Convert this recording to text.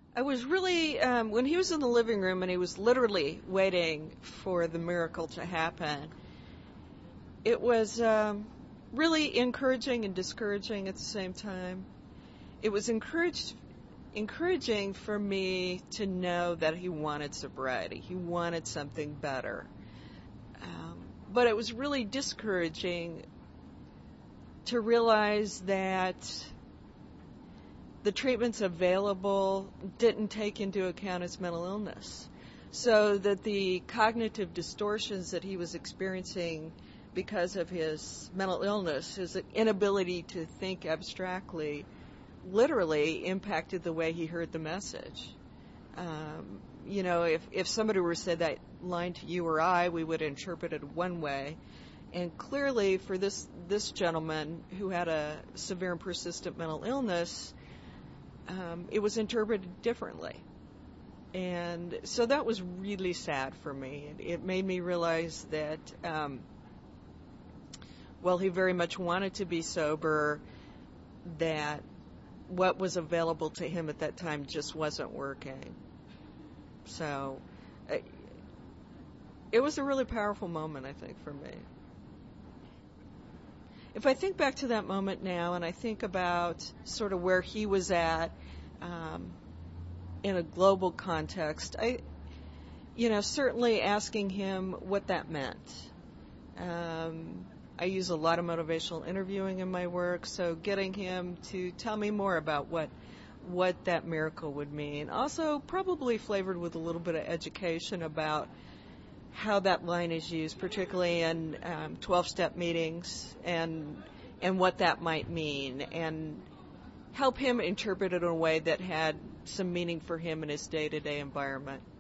I was really, when he was in the living room and he was literally waiting for the miracle to happen, it was really encouraging and discouraging at the same time. It was encouraging for me to know that he wanted sobriety. He wanted something better. But it was really discouraging to realize that the treatments available didn't take into account his mental illness. So that the cognitive distortions that he was experiencing because of his mental illness, his inability to think abstractly, literally impacted the way he heard the message. If somebody were to say that line to you or I, we would interpret it one way. And clearly for this gentleman who had a severe and persistent mental illness, it was interpreted differently. And so that was really sad for me. It made me realize that, while he very much wanted to be sober, that what was available to him at that time just wasn't working. So it was a really powerful moment, I think, for me. If I think back to that moment now and I think about sort of where he was at in a global context, certainly asking him what that meant. I use a lot of motivational interviewing in my work, so getting him to tell me more about what that miracle would mean. Also, probably flavored with a little bit of education about how that line is used, particularly in 12-step meetings, and what that might mean, and help him interpret it in a way that had some meaning for him in his day-to-day environment.